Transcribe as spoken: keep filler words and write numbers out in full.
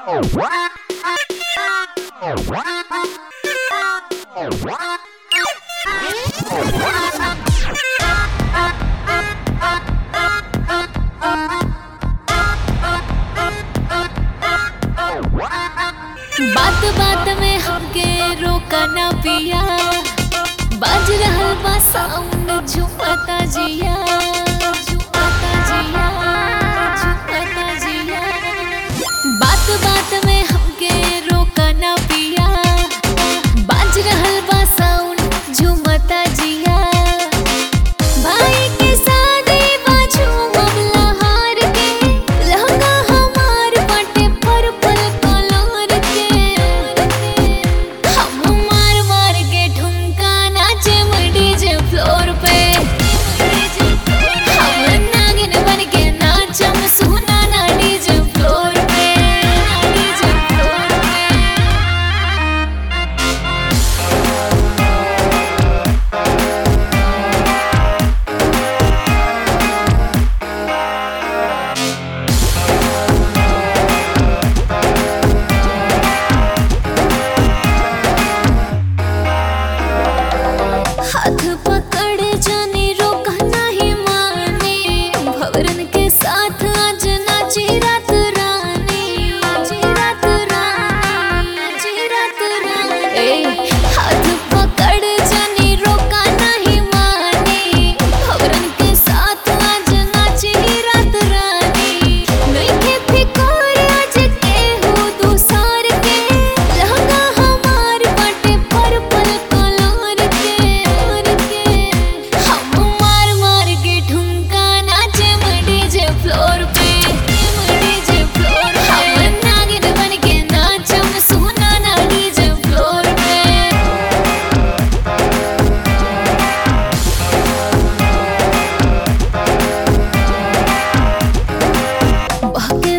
बात बात में हमके रोका ना पिया, बाज रहल बा साउंड झुमता जिया, झुमता जिया, झुमता जिया। बात बात में हमके रोका ना पिया, बाज रहल बा साउंड झुमता जिया। भाई के शादी बा झूमब लहार के, लहंगा हमार बाटे पर्पल कलर के। हम मार मार के ठुमका नाचे डीजे फ्लोर पे, हम नागिन बन के नाचम सुना ना डीजे फ्लोर पे, डीजे फ्लोर पे। हाथ पकड़ जाने रोका नहीं माने, भवरन के साथ आज नाची रात रानी, नाची रात रानी, नाची रात रानी। ए, हाथ पकड़ जाने रोका नहीं माने, भवरन के साथ आज नाची रात रानी। नहीं के फिकर आज के हो दूसर के, लहंगा हमार बाटे पर्पल कलर के। हम मार मार के ठुमका नाचे डीजे फ्लोर पे, डीजे फ्लोर पे। हम नागिन बन के नाचम सुना ना डीजे फ्लोर पे। बहके